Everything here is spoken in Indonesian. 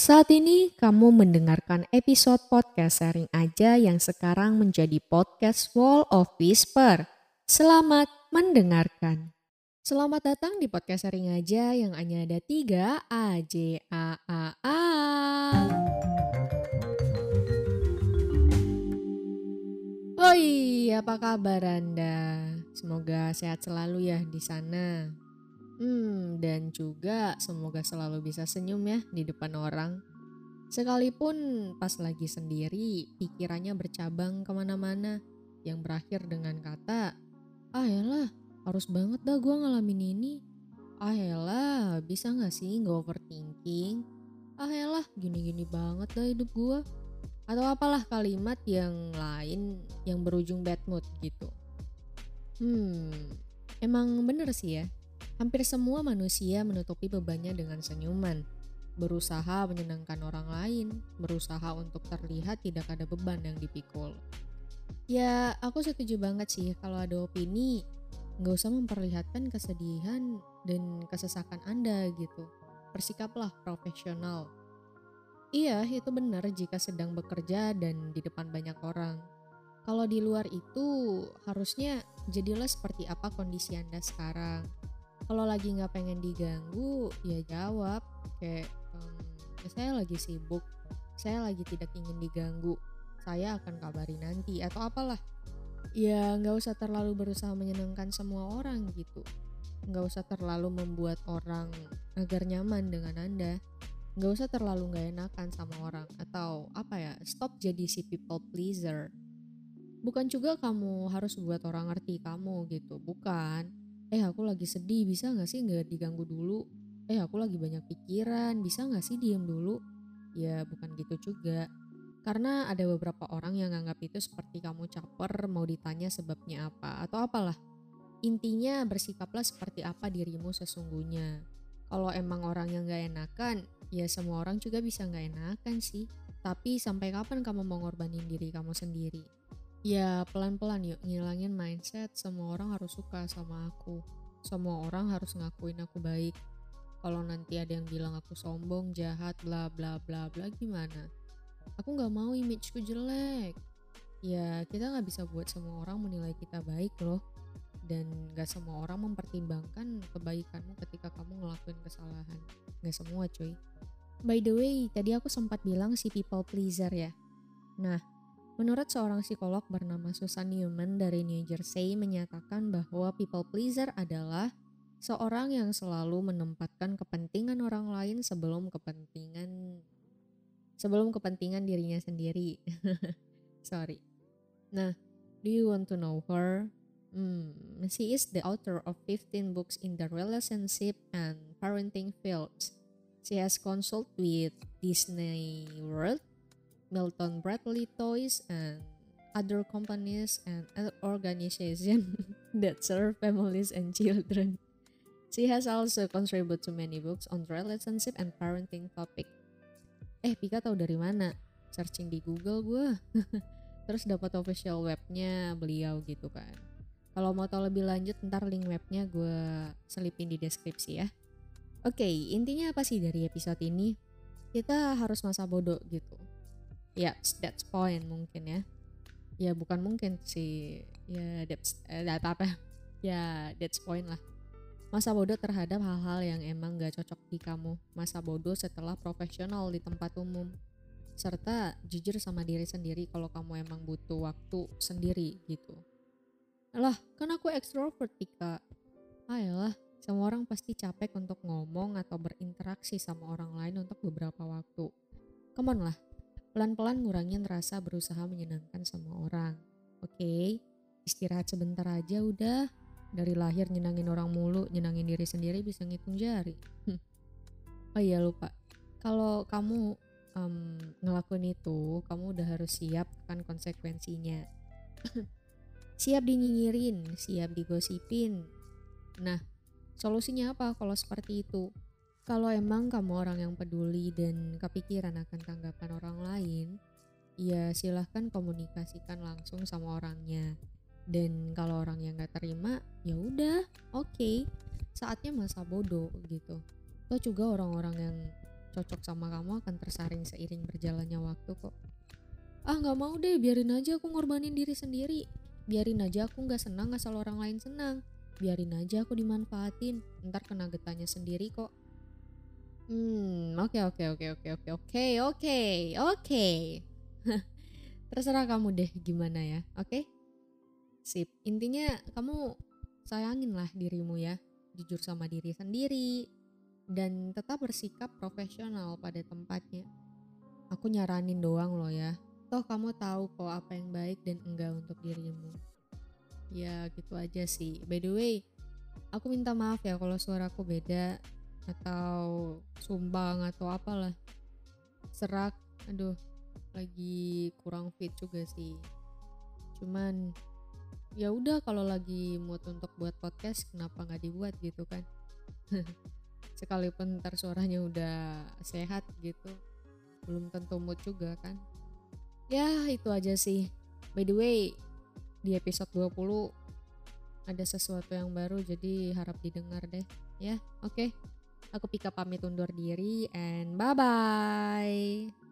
Saat ini kamu mendengarkan episode podcast sharing aja yang sekarang menjadi podcast Wall of Whisper. Selamat mendengarkan. Selamat datang di podcast sharing aja yang hanya ada 3 A J A. Oi, apa kabar Anda? Semoga sehat selalu ya di sana. Dan juga semoga selalu bisa senyum ya di depan orang. Sekalipun pas lagi sendiri, pikirannya bercabang kemana-mana, yang berakhir dengan kata, ah elah, harus banget dah gue ngalamin ini. Ah elah, bisa gak sih gak overthinking? Ah elah, gini-gini banget dah hidup gue. Atau apalah kalimat yang lain yang berujung bad mood gitu. Emang bener sih ya, hampir semua manusia menutupi bebannya dengan senyuman, berusaha menyenangkan orang lain, berusaha untuk terlihat tidak ada beban yang dipikul. Ya, aku setuju banget sih kalau ada opini, nggak usah memperlihatkan kesedihan dan kesesakan Anda gitu. Bersikaplah profesional. Iya, itu benar jika sedang bekerja dan di depan banyak orang. Kalau di luar itu, harusnya jadilah seperti apa kondisi Anda sekarang. Kalau lagi nggak pengen diganggu, ya jawab kayak "Ya saya lagi sibuk, saya lagi tidak ingin diganggu, saya akan kabari nanti" atau apalah. Ya nggak usah terlalu berusaha menyenangkan semua orang gitu. Nggak usah terlalu membuat orang agar nyaman dengan Anda. Nggak usah terlalu nggak enakan sama orang atau apa ya, stop jadi si people pleaser. Bukan juga kamu harus buat orang ngerti kamu gitu, bukan. Aku lagi sedih, bisa gak sih gak diganggu dulu? Aku lagi banyak pikiran, bisa gak sih diem dulu? Ya bukan gitu juga. Karena ada beberapa orang yang nganggap itu seperti kamu caper mau ditanya sebabnya apa atau apalah. Intinya bersikaplah seperti apa dirimu sesungguhnya. Kalau emang orang yang gak enakan, ya semua orang juga bisa gak enakan sih. Tapi sampai kapan kamu mau ngorbanin diri kamu sendiri? Ya pelan-pelan yuk ngilangin mindset semua orang harus suka sama aku. Semua orang harus ngakuin aku baik. Kalau nanti ada yang bilang aku sombong, jahat, bla bla bla bla gimana? Aku gak mau imageku jelek. Ya kita gak bisa buat semua orang menilai kita baik loh. Dan gak semua orang mempertimbangkan kebaikanmu ketika kamu ngelakuin kesalahan. Gak semua cuy. By the way, tadi aku sempat bilang si people pleaser ya. Nah, menurut seorang psikolog bernama Susan Newman dari New Jersey menyatakan bahwa people pleaser adalah seorang yang selalu menempatkan kepentingan orang lain sebelum kepentingan dirinya sendiri. Sorry. Nah, do you want to know her? She is the author of 15 books in the relationship and parenting fields. She has consulted with Disney World, Milton Bradley Toys, and other companies and organizations that serve families and children. She has also contributed to many books on relationship and parenting topic. Pika tahu dari mana? Searching di Google gue. Terus dapat official webnya beliau gitu kan. Kalau mau tahu lebih lanjut ntar link webnya gue selipin di deskripsi ya. Oke, intinya apa sih dari episode ini? Kita harus masa bodoh gitu. Ya, that's point mungkin ya. Ya bukan mungkin sih. Ya that's point lah. Masa bodoh terhadap hal-hal yang emang gak cocok di kamu. Masa bodoh setelah profesional di tempat umum. Serta jujur sama diri sendiri kalau kamu emang butuh waktu sendiri gitu. Alah, kan aku ekstrovert Tika. Ayolah, semua orang pasti capek untuk ngomong atau berinteraksi sama orang lain untuk beberapa waktu. Come on lah, pelan-pelan ngurangin rasa berusaha menyenangkan semua orang. Oke, istirahat sebentar aja udah. Dari lahir nyenangin orang mulu, nyenangin diri sendiri bisa ngitung jari. Oh iya lupa, kalau kamu ngelakuin itu, kamu udah harus siap kan konsekuensinya. Siap dinyinyirin, siap digosipin. Nah, solusinya apa kalau seperti itu? Kalau emang kamu orang yang peduli dan kepikiran akan tanggapan orang lain, ya silahkan komunikasikan langsung sama orangnya. Dan kalau orang yang gak terima, ya udah, oke. Saatnya masa bodoh gitu. Atau juga orang-orang yang cocok sama kamu akan tersaring seiring berjalannya waktu kok. Ah nggak mau deh, biarin aja aku ngorbanin diri sendiri. Biarin aja aku nggak senang asal orang lain senang. Biarin aja aku dimanfaatin, ntar kena getahnya sendiri kok. Oke oke oke oke oke oke oke oke. Terserah kamu deh gimana ya, oke? Sip, intinya kamu sayangin lah dirimu ya, jujur sama diri sendiri, dan tetap bersikap profesional pada tempatnya. Aku nyaranin doang loh ya, toh kamu tahu kok apa yang baik dan enggak untuk dirimu. Ya gitu aja sih. By the way, aku minta maaf ya kalau suaraku beda atau sumbang atau apalah. Serak, aduh lagi kurang fit juga sih. Cuman ya udah kalau lagi mood untuk buat podcast kenapa nggak dibuat gitu kan. Sekalipun ntar suaranya udah sehat gitu, belum tentu mood juga kan. Ya itu aja sih. By the way, di episode 20 ada sesuatu yang baru, jadi harap didengar deh ya. Oke, aku Pika pamit undur diri and bye bye.